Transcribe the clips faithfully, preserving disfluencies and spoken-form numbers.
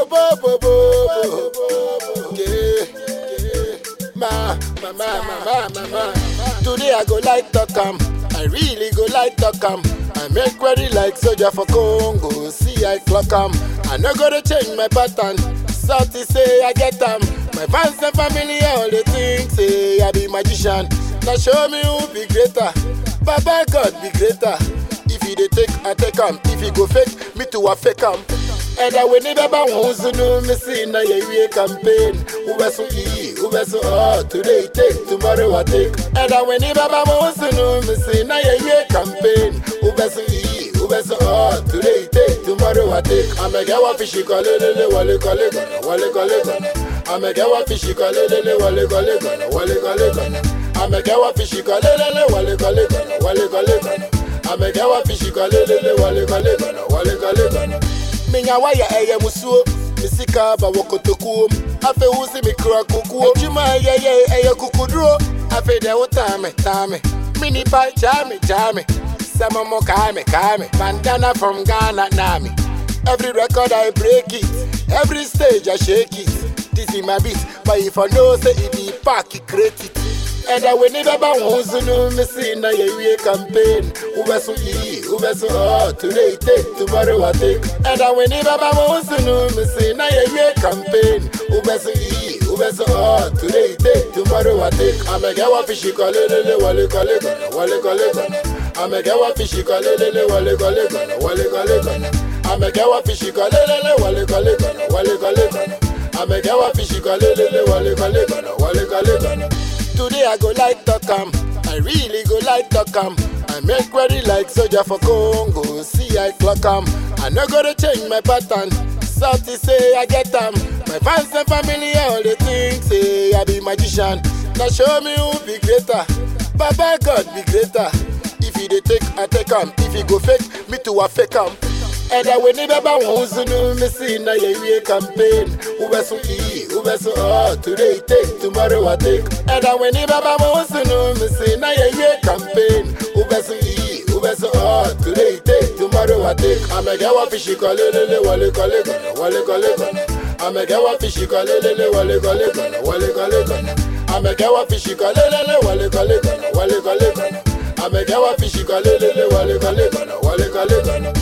bo bo bo bo bo. Yeah, yeah. Ma, ma, ma, ma, ma, ma, ma. Today I go like Tokam. I really go like Tokam. I make ready like soldier for Congo. See I clock 'em. I no gotta change my pattern. Salty say I get 'em. My fans and family all they think say I be magician. Now show me who be greater. Baba God be greater. If you dey take, I take 'em. If you go fake, me too I fake 'em. And I will never bow who's no me see na ye campaign. Who was so e, who was so oh today take, tomorrow I take. And I will never bow who's no me see na ye campaign. Who was so e, who was so oh today take, tomorrow I take. I'm a gawa fishy call lele wale kole gonna, wale kole gonna. I'm a gawa fishy call lele wale kole gonna, wale kole gonna. I'm a gawa fishy call lele wale kole gonna, wale kole gonna. I'm a gawa fishy call lele wale kole gonna, wale kole gonna. Minya waya eye musuo misika ba wokotokuo afe wusi mikra kokuo juma eye eye eye kukudro afe de utame tame mini pa jame jame sama mo kame kame bandana from Ghana nami. Every record I break it, every stage I shake it. This is my beat, but if I know say it be pack it create it. And I will never bow who's no me see na ye campaign. Who was so e, who was so oh today take, tomorrow I take. And I will never bow who's no me see na ye campaign. Who was so e, who was so oh today take, tomorrow I take. I'm a gawa fishy call lele wale kole gonna, wale kole gonna. I'm a gawa fishy call lele wale kole gonna, wale kole gonna. I'm a gawa fishy call lele wale kole gonna, wale kole gonna. I'm a gawa fishy call lele wale kole gonna, wale kole gonna. Today I go like Tokam, I really go like Tokam. I make ready like soldier for Congo. See I clock 'em. I no gotta change my pattern. Salty say I get 'em. My fans and family all they think say I be magician. Now show me who be greater. Baba God be greater. If you dey take, I take 'em. If you go fake, me too I fake 'em. And I will never bow who's no me see na ye campaign. Who was so e, who was so oh today take, tomorrow I take. And I will never bow who's no me see na ye campaign. Who was so e, who was so oh today take, tomorrow I take. I'm a gawa fishy call lele wale kole gonna, wale kole gonna. I'm a gawa fishy call lele wale kole gonna, wale kole gonna. I'm a gawa fishy call lele wale kole gonna, wale kole gonna. I'm a gawa fishy call lele wale kole gonna, wale kole gonna.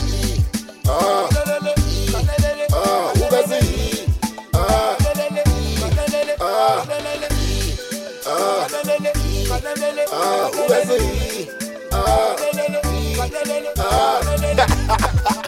Ah, ah, who was it? Ah, ah, ah, ah, who was it? Ah, ah.